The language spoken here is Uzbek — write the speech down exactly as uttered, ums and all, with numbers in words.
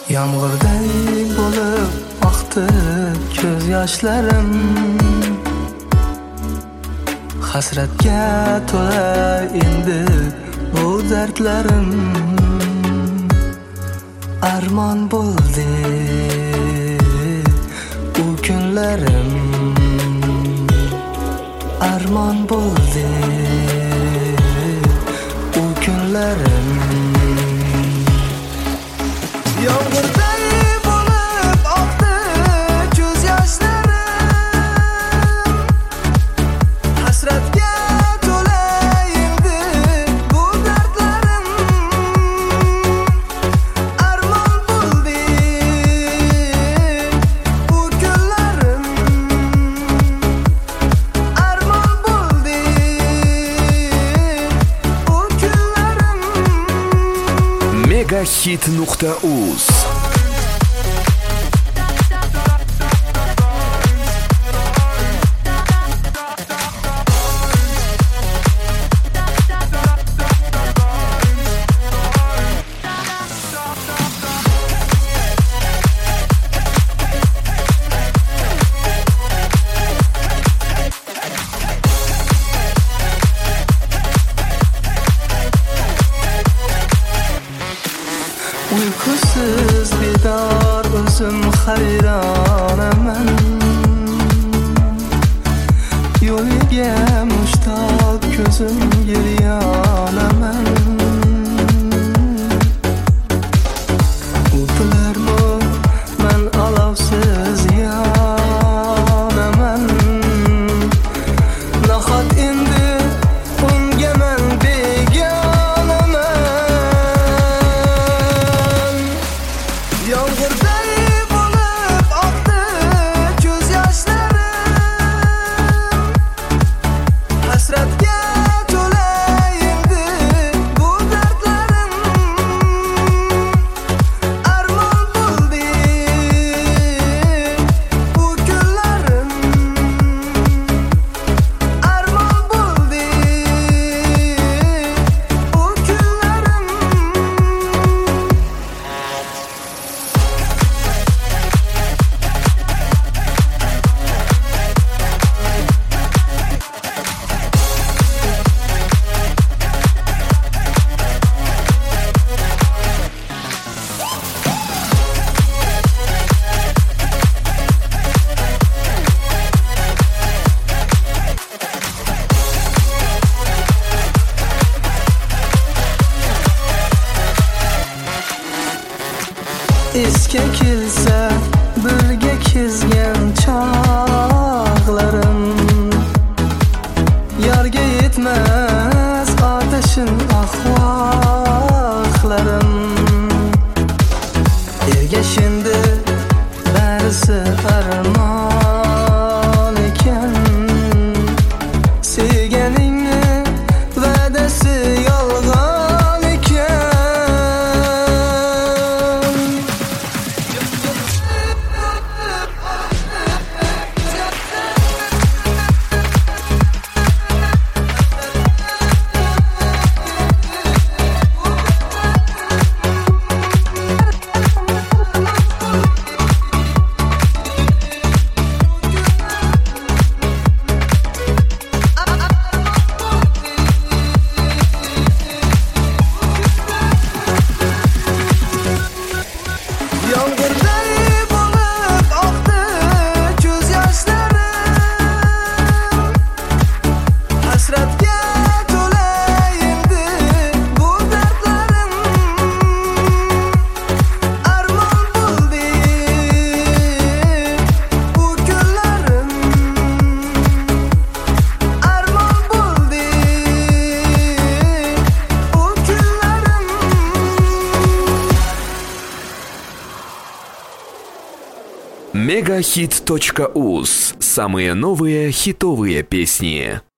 Yomg'irday bo'lib oqdi ko'z yoshlarim, hasratga to'la endi bu dardlarim. Armon bo'ldi u kunlarim, armon bo'ldi u kunlarim. Yomg'irday bo'lib oqdi ko'z yoshlarim, hasratga to'la endi bu dardlarim. Armon bo'ldi u kunlarim, armon bo'ldi u kunlarim. Megahit nuqta uz Uykusiz bedor o'zim hayronaman, yo'liga mushtoq ko'zim yonaman. U bilarmi men olovsiz yonaman, nahot endi unga men begonaman. Yomg'irday bo'lib oqdi ko'z yoshlarim, hasratga to'la endi bu dardlarim. Armon bo'ldi u kunlarim, armon bo'ldi u kunlarim. Esga kelsa birga kezgan chog'larim, yorga yetmas otashin ahvohlarim. Ergashindi barisi armon ekan, sevganingni va'dasi yolg'on ekan. Yomg'irday bo'lib oqdi ko'z yoshlarim, hasratga to'la endi bu dardlarim. Armon bo'ldi u kunlarim, armon bo'ldi u kunlarim. Megahit точка уз. Самые новые хитовые песни.